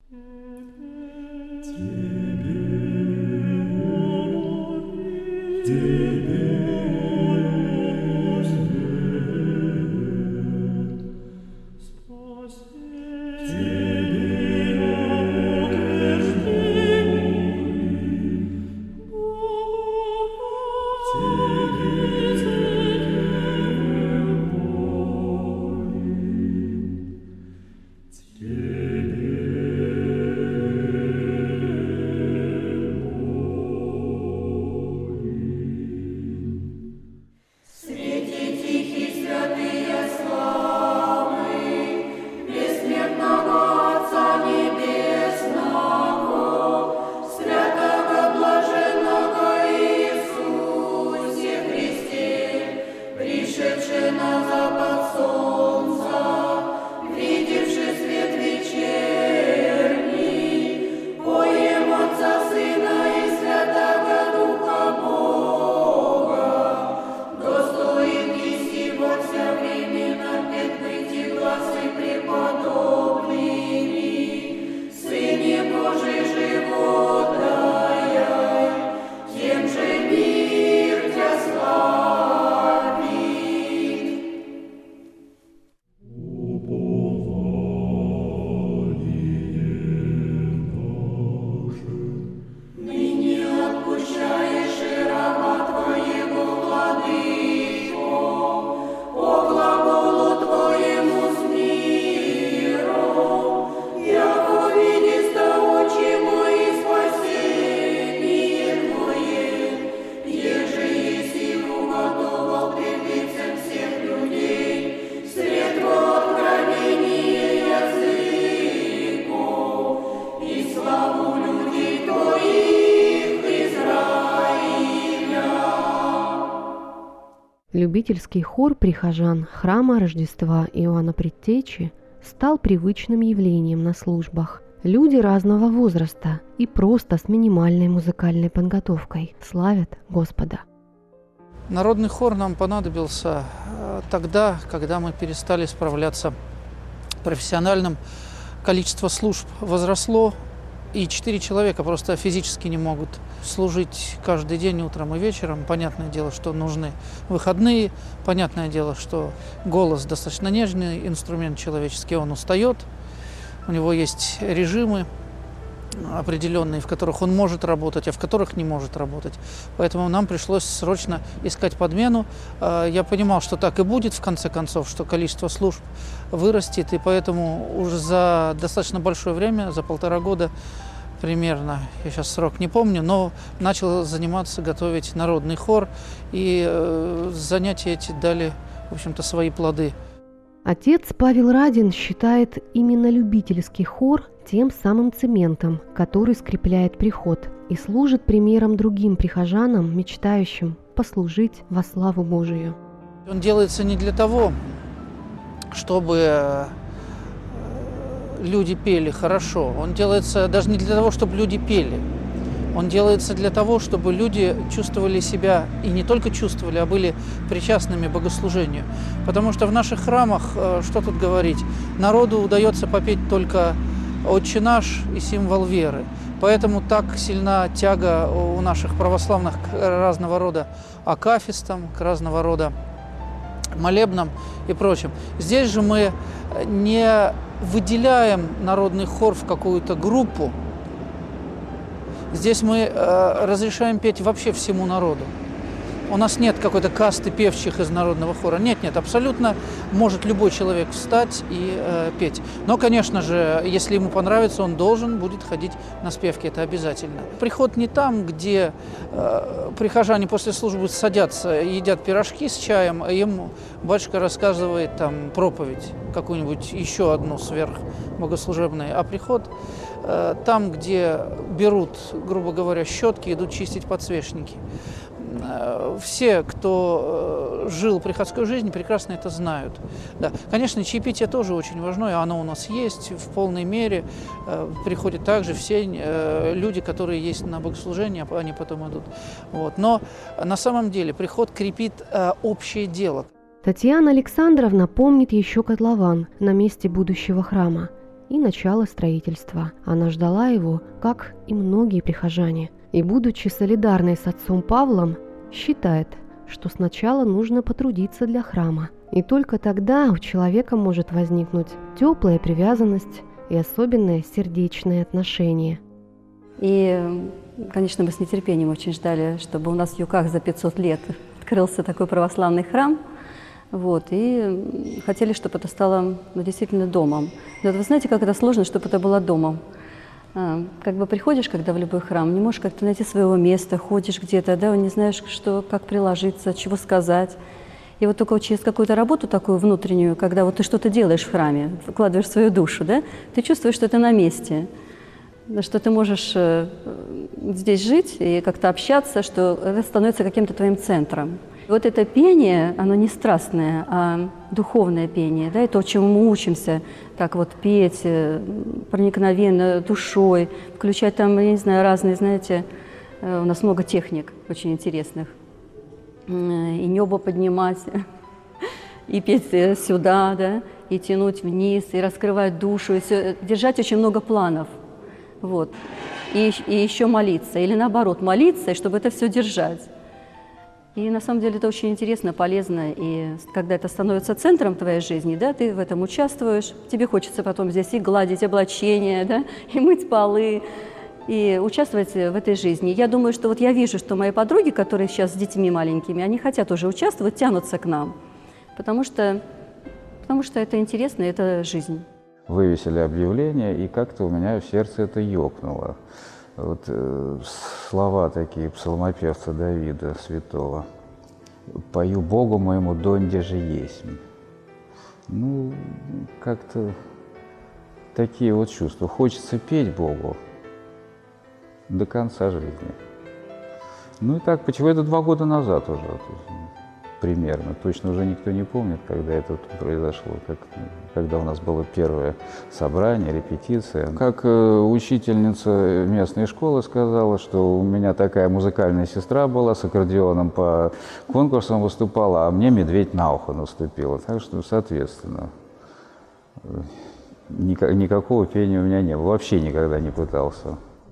Любительский хор прихожан храма Рождества Иоанна Предтечи стал привычным явлением на службах. Люди разного возраста и просто с минимальной музыкальной подготовкой славят Господа. Народный хор нам понадобился тогда, когда мы перестали справляться профессиональным. Количество служб возросло, и 4 человека просто физически не могут служить каждый день утром и вечером. Понятное дело, что нужны выходные. Понятное дело, что голос достаточно нежный, инструмент человеческий, он устает. У него есть режимы определенные, в которых он может работать, а в которых не может работать. Поэтому нам пришлось срочно искать подмену. Я понимал, что так и будет в конце концов, что количество служб вырастет, и поэтому уже за достаточно большое время, за 1,5 года примерно, я сейчас срок не помню, но начал заниматься, готовить народный хор, и занятия эти дали, в общем-то, свои плоды. Отец Павел Радин считает именно любительский хор тем самым цементом, который скрепляет приход и служит примером другим прихожанам, мечтающим послужить во славу Божию. Он делается не для того, чтобы люди пели хорошо. Он делается даже не для того, чтобы люди пели. Он делается для того, чтобы люди чувствовали себя, и не только чувствовали, а были причастными к богослужению. Потому что в наших храмах, что тут говорить, народу удается попеть только «Отче наш» и «Символ веры». Поэтому так сильна тяга у наших православных к разного рода акафистам, к разного рода молебнам и прочим. Здесь же мы не выделяем народный хор в какую-то группу. Здесь мы разрешаем петь вообще всему народу. У нас нет какой-то касты певчих из народного хора. Нет, абсолютно может любой человек встать и петь. Но, конечно же, если ему понравится, он должен будет ходить на спевки, это обязательно. Приход не там, где прихожане после службы садятся, едят пирожки с чаем, а им батюшка рассказывает там проповедь, какую-нибудь еще одну сверхбогослужебную, а приход там, где берут, грубо говоря, щетки, идут чистить подсвечники. Все, кто жил приходской жизнью, прекрасно это знают. Да. Конечно, чаепитие тоже очень важно, и оно у нас есть в полной мере. Приходят также все люди, которые есть на богослужении, а они потом идут. Вот. Но на самом деле приход крепит общее дело. Татьяна Александровна помнит еще котлован на месте будущего храма. и начало строительства. Она ждала его, как и многие прихожане. И, будучи солидарной с отцом Павлом, считает, что сначала нужно потрудиться для храма. И только тогда у человека может возникнуть теплая привязанность и особенное сердечное отношение. И, конечно, мы с нетерпением очень ждали, чтобы у нас в Юках за 500 лет открылся такой православный храм. Вот, и хотели, чтобы это стало действительно домом. Но вы знаете, как это сложно, чтобы это было домом. Как бы приходишь, когда в любой храм, не можешь как-то найти своего места, ходишь где-то, да, не знаешь, что, как приложиться, чего сказать. И вот только через какую-то работу такую внутреннюю, когда вот ты что-то делаешь в храме, вкладываешь свою душу, да, ты чувствуешь, что ты на месте, что ты можешь здесь жить и как-то общаться, что это становится каким-то твоим центром. Вот это пение, оно не страстное, а духовное пение, да, и то, чему мы учимся, как вот петь проникновенно душой, включать там, я не знаю, разные, знаете, у нас много техник очень интересных, и небо поднимать, и петь сюда, да, и тянуть вниз, и раскрывать душу, и все, держать очень много планов, вот, и еще молиться, или наоборот, молиться, чтобы это все держать. И на самом деле это очень интересно, полезно, и когда это становится центром твоей жизни, да, ты в этом участвуешь, тебе хочется потом здесь и гладить облачения, да, и мыть полы, и участвовать в этой жизни. Я думаю, что вот я вижу, что мои подруги, которые сейчас с детьми маленькими, они хотят уже участвовать, тянутся к нам, потому что это интересно, это жизнь. Вывесили объявление, и как-то у меня в сердце это ёкнуло. Вот слова такие псалмопевца Давида святого. «Пою Богу моему, донде же есть». Ну, как-то такие вот чувства. Хочется петь Богу до конца жизни. Ну и так, почему это 2 года назад уже, примерно. Точно уже никто не помнит, когда это произошло, когда у нас было первое собрание, репетиция. Как учительница местной школы сказала, что у меня такая музыкальная сестра была, с аккордеоном по конкурсам выступала, а мне медведь на ухо наступила. Так что, соответственно, никакого пения у меня не было. Вообще никогда не пытался.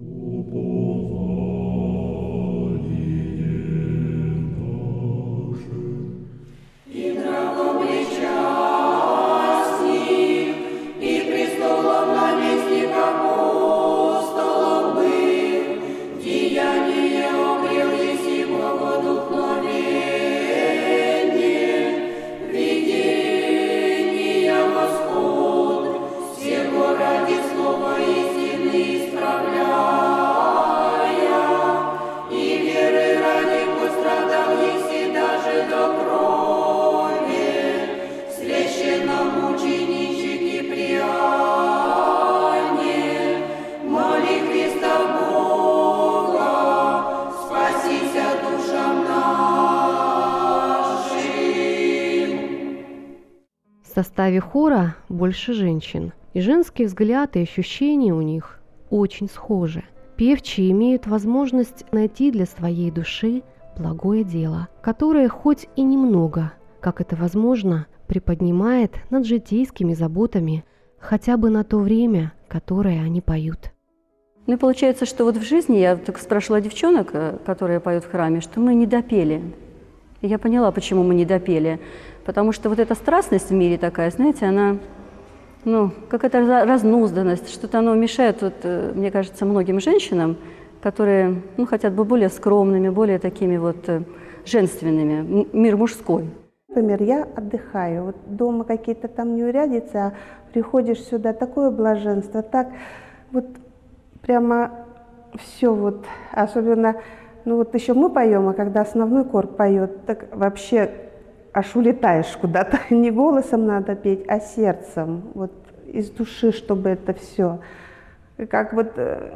В составе хора больше женщин, и женский взгляд и ощущения у них очень схожи. Певчие имеют возможность найти для своей души благое дело, которое хоть и немного, как это возможно, приподнимает над житейскими заботами хотя бы на то время, которое они поют. Ну и получается, что вот в жизни, я так спрашивала девчонок, которые поют в храме, что мы не допели. И я поняла, почему мы не допели. Потому что вот эта страстность в мире такая, знаете, она, ну, какая-то разнузданность, что-то оно мешает, вот, мне кажется, многим женщинам, которые, ну, хотят быть более скромными, более такими вот женственными, мир мужской. Например, я отдыхаю, вот дома какие-то там неурядицы, а приходишь сюда, такое блаженство, так вот прямо все вот, особенно, ну вот еще мы поем, а когда основной хор поет, так вообще аж улетаешь куда-то. Не голосом надо петь, а сердцем, вот из души, чтобы это все. Как вот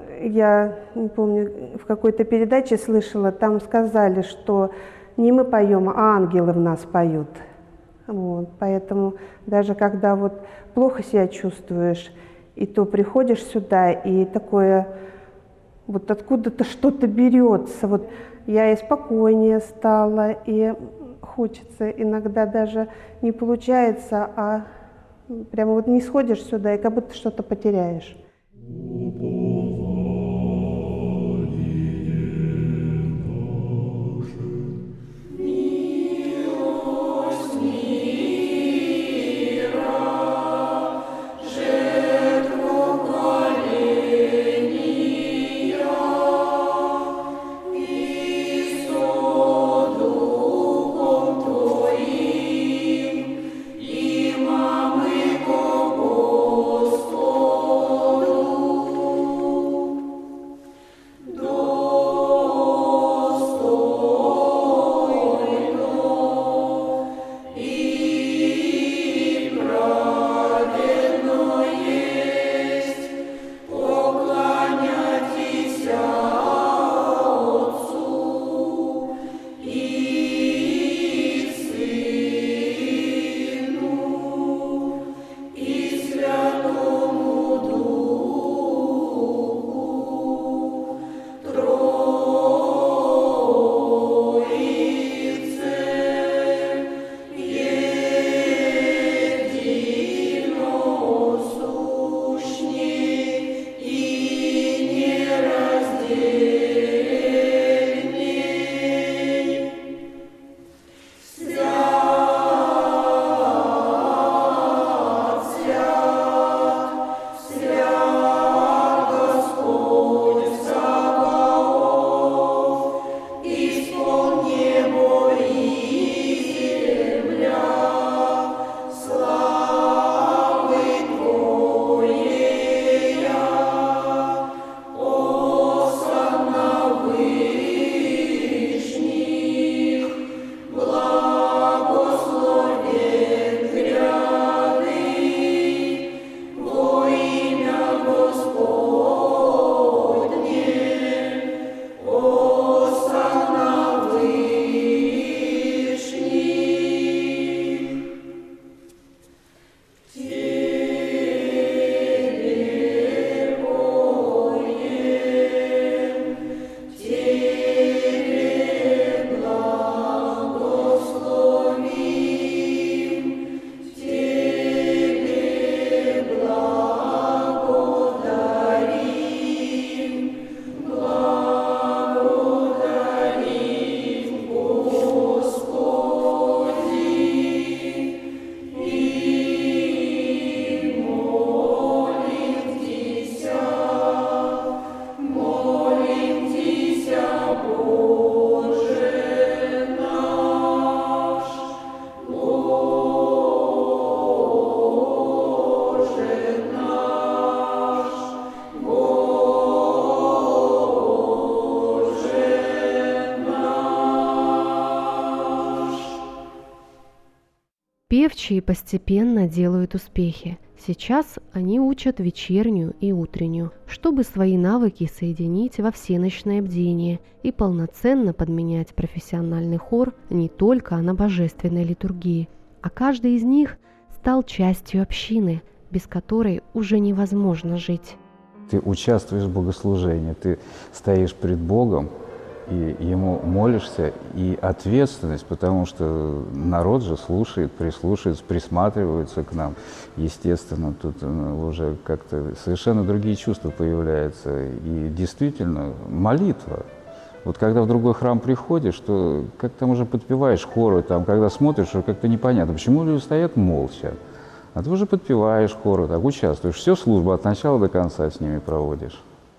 я не помню, в какой-то передаче слышала, там сказали, что не мы поем, а ангелы в нас поют. Вот, поэтому даже когда вот плохо себя чувствуешь, и то приходишь сюда, и такое вот откуда-то что-то берется. Вот я и спокойнее стала, и хочется иногда даже не получается, а Прямо вот не сходишь сюда и как будто что-то потеряешь. Певчие постепенно делают успехи. Сейчас они учат вечернюю и утреннюю, чтобы свои навыки соединить во всеночное бдение и полноценно подменять профессиональный хор не только на божественной литургии, а каждый из них стал частью общины, без которой уже невозможно жить. Ты участвуешь в богослужении, ты стоишь пред Богом, и Ему молишься, и ответственность, потому что народ же слушает, прислушивается, присматривается к нам. Естественно, тут уже как-то совершенно другие чувства появляются. И действительно, молитва. Вот когда в другой храм приходишь, то как там уже подпеваешь хоры, там, когда смотришь, что как-то непонятно, почему люди стоят молча. А ты уже подпеваешь хоры, так участвуешь. Всю службу от начала до конца с ними проводишь.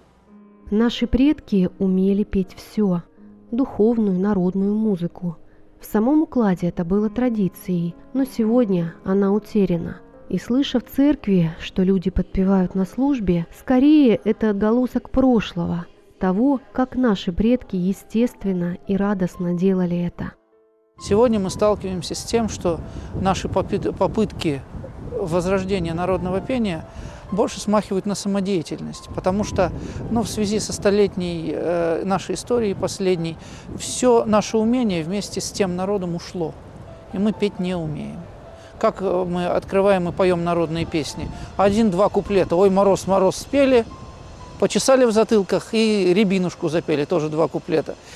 Наши предки умели петь все – духовную, народную музыку. В самом укладе это было традицией, но сегодня она утеряна. И слыша в церкви, что люди подпевают на службе, скорее это отголосок прошлого, того, как наши предки естественно и радостно делали это. Сегодня мы сталкиваемся с тем, что наши попытки возрождения народного пения больше смахивают на самодеятельность, потому что в связи со столетней нашей историей последней все наше умение вместе с тем народом ушло, и мы петь не умеем. Как мы открываем и поем народные песни? 1-2 куплета. «Ой, мороз, мороз» спели, почесали в затылках и «Рябинушку» запели, тоже 2 куплета.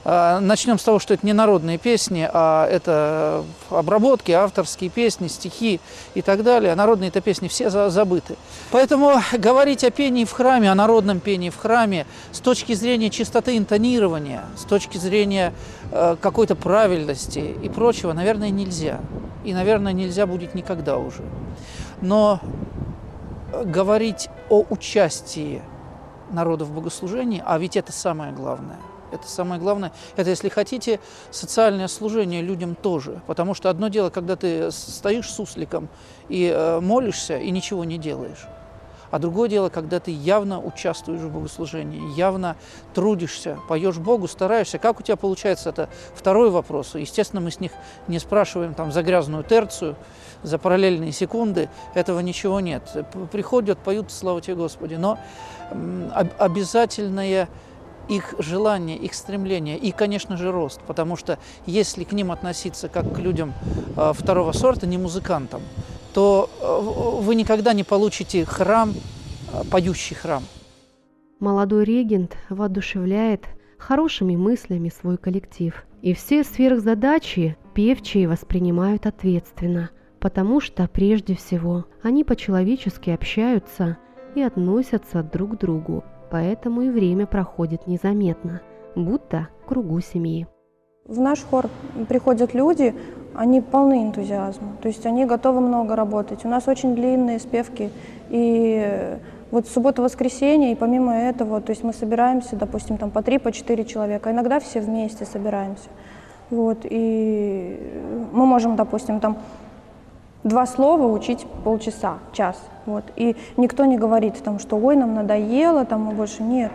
Начнем с того, что это не народные песни, а это обработки, авторские песни, стихи и так далее. Народные это песни все забыты. Поэтому говорить о пении в храме, о народном пении в храме с точки зрения чистоты интонирования, с точки зрения какой-то правильности и прочего, наверное, нельзя. И, наверное, нельзя будет никогда уже. Но говорить о участии народа в богослужении, а ведь это самое главное. Это самое главное. Это, если хотите, социальное служение людям тоже. Потому что одно дело, когда ты стоишь с сусликом и молишься, и ничего не делаешь. А другое дело, когда ты явно участвуешь в богослужении, явно трудишься, поешь Богу, стараешься. Как у тебя получается, это второй вопрос. Естественно, мы с них не спрашиваем там, за грязную терцию, за параллельные секунды. Этого ничего нет. Приходят, поют «Слава тебе, Господи». Но обязательное их желание, их стремление и, конечно же, рост. Потому что если к ним относиться как к людям второго сорта, не музыкантам, то вы никогда не получите храм, поющий храм. Молодой регент воодушевляет хорошими мыслями свой коллектив. И все сверхзадачи певчие воспринимают ответственно, потому что, прежде всего, они по-человечески общаются и относятся друг к другу. Поэтому и время проходит незаметно, будто в кругу семьи. В наш хор приходят люди, они полны энтузиазма, то есть они готовы много работать. У нас очень длинные спевки, и вот суббота-воскресенье, и помимо этого, то есть мы собираемся, допустим, там по 3, по 4 человека, иногда все вместе собираемся. Вот, и мы можем, допустим, там 2 слова учить полчаса, час. Вот, и никто не говорит, там, что ой, нам надоело, там, мы больше нет.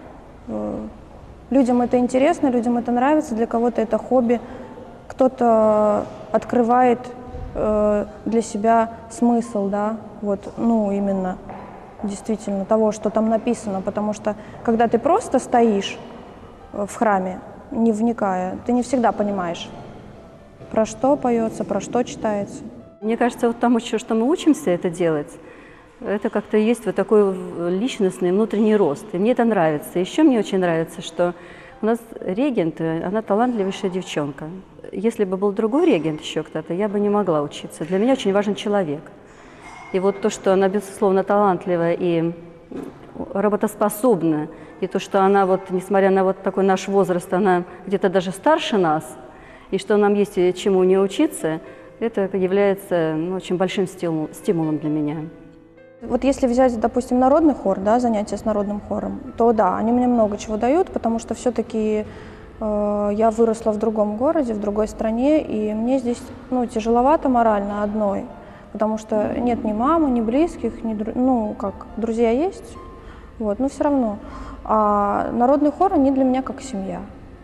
Людям это интересно, людям это нравится, для кого-то это хобби, кто-то открывает для себя смысл, да, вот, ну, именно, действительно, того, что там написано, потому что, когда ты просто стоишь в храме, не вникая, ты не всегда понимаешь, про что поется, про что читается. Мне кажется, вот там еще, что мы учимся это делать, это как-то есть вот такой личностный внутренний рост. И мне это нравится. Еще мне очень нравится, что у нас регент, она талантливейшая девчонка. Если бы был другой регент еще кто-то, я бы не могла учиться. Для меня очень важен человек. И вот то, что она, безусловно, талантливая и работоспособна, и то, что она, вот, несмотря на вот такой наш возраст, она где-то даже старше нас, и что нам есть чему не учиться, это является очень большим стимулом для меня. Вот если взять, допустим, народный хор, да, занятия с народным хором, то да, они мне много чего дают, потому что все-таки я выросла в другом городе, в другой стране, и мне здесь тяжеловато морально одной, потому что нет ни мамы, ни близких, ни, друзья есть, вот, но все равно. А народный хор, они для меня как семья.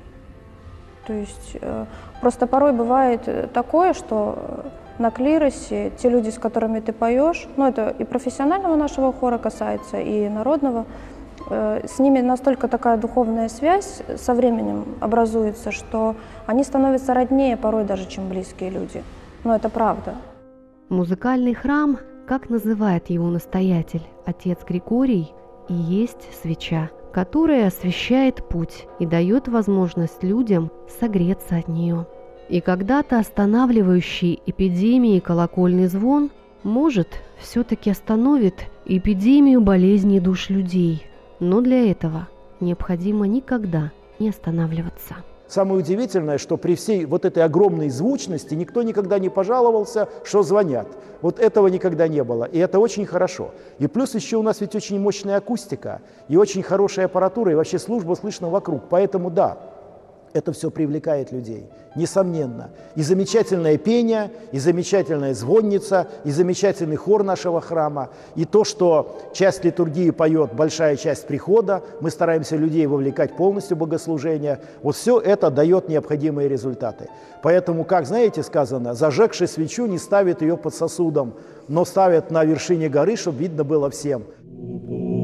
То есть просто порой бывает такое, что на клиросе те люди, с которыми ты поешь, это и профессионального нашего хора касается, и народного, с ними настолько такая духовная связь со временем образуется, что они становятся роднее порой даже, чем близкие люди. Но это правда. Музыкальный храм, как называет его настоятель, отец Григорий, и есть свеча, которая освещает путь и дает возможность людям согреться от нее. И когда-то останавливающий эпидемии колокольный звон, может, все-таки остановит эпидемию болезней душ людей. Но для этого необходимо никогда не останавливаться. Самое удивительное, что при всей вот этой огромной звучности никто никогда не пожаловался, что звонят. Вот этого никогда не было, и это очень хорошо. И плюс еще у нас ведь очень мощная акустика, и очень хорошая аппаратура, и вообще служба слышно вокруг. Поэтому да, это все привлекает людей, несомненно. И замечательное пение, и замечательная звонница, и замечательный хор нашего храма, и то, что часть литургии поет большая часть прихода, мы стараемся людей вовлекать полностью в богослужение, вот все это дает необходимые результаты. Поэтому, как, знаете, сказано, зажегший свечу не ставит ее под сосудом, но ставит на вершине горы, чтобы видно было всем.